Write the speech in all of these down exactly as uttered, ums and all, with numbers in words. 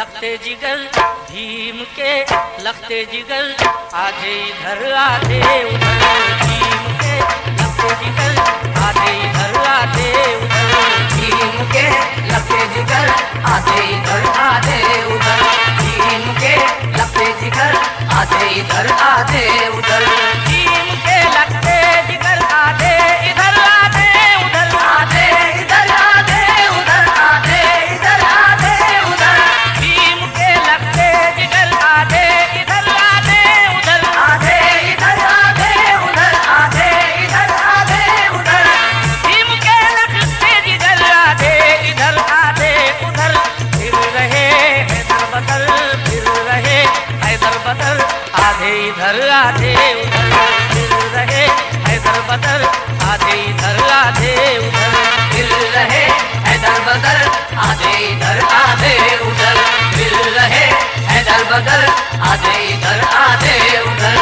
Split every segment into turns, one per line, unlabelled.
लगते जिगर भीम के, लगते जिगर आधे इधर आधे उधर। भीम के लगते जिगर आधे इधर आधे उधर।
भीम के लगते जिगर आधे इधर आधे उधर। भीम के लगते जिगर आधे इधर आधे उधर।
भीम के लगते जिगर आधे इधर आधे उधर।
आधे इधर आधे उधर। आधे इधर आधे उधर।
भीम के लगते जिगर आधे इधर आधे उधर।
आधे इधर आधे उधर। आधे इधर आधे उधर।
भीम के लगते जिगर आधे इधर आधे उधर। फिर रहे हैदर बदल, फिर रहे हैदर बदल आधे इधर आधे उधर। फिर रहे हैदर बदल आधे इधर आधे उधर।
फिर रहे हैदर बदल आधे इधर आधे उधर। फिर रहे हैदर बदल आधे इधर आधे उधर।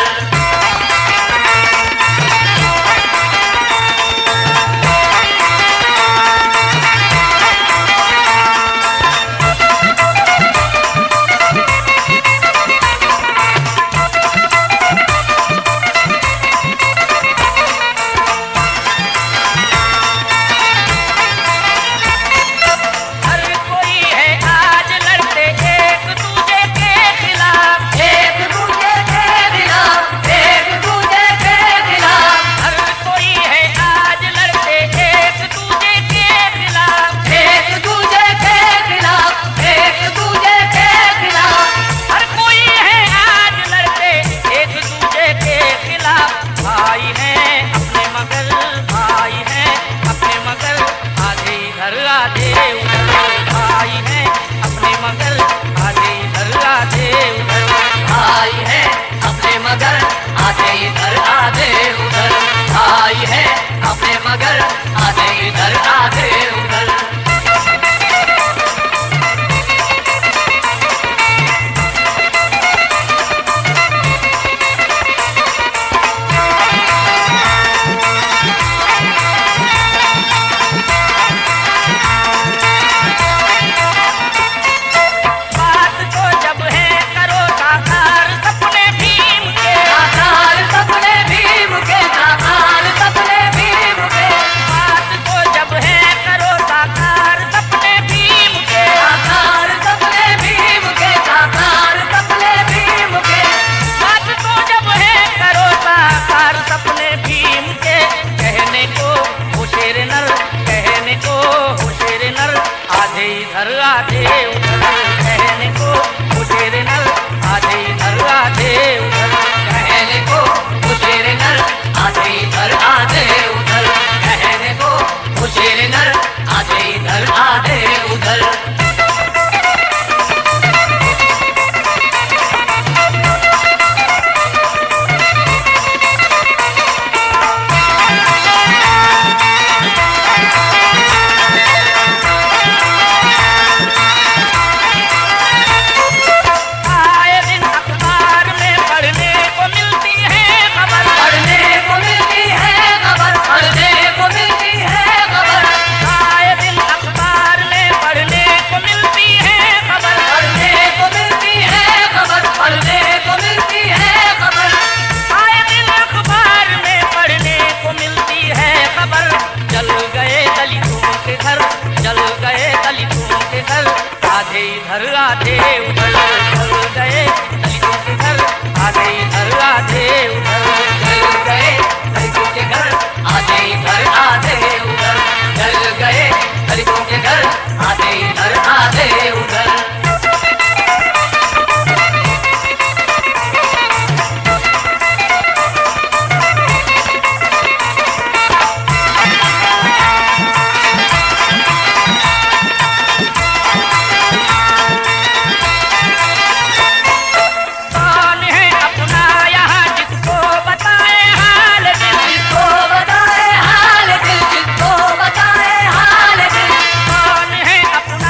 अपना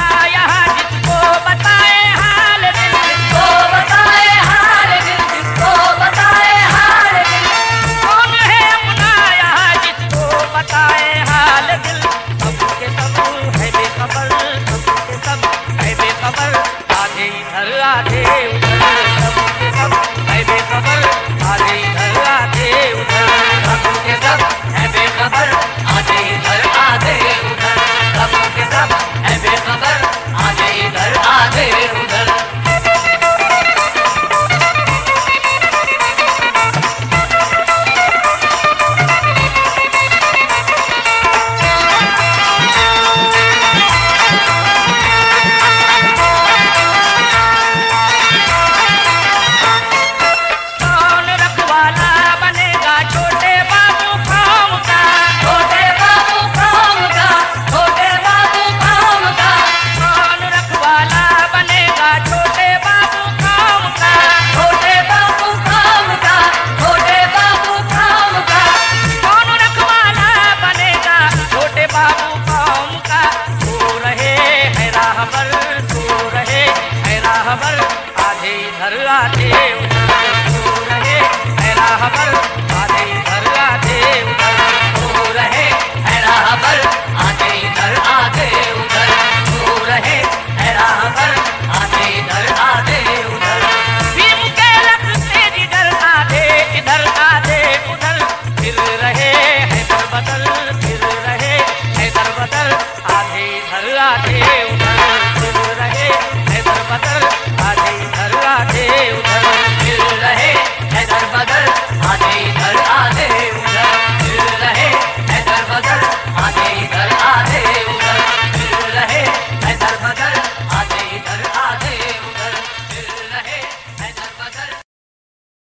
उधर सब के सब है बेखबर आधे इधर आधे उधर
सब के सब है बेखबर आधे इधर आधे उधर सब के सब है बेखबर आधे इधर आधे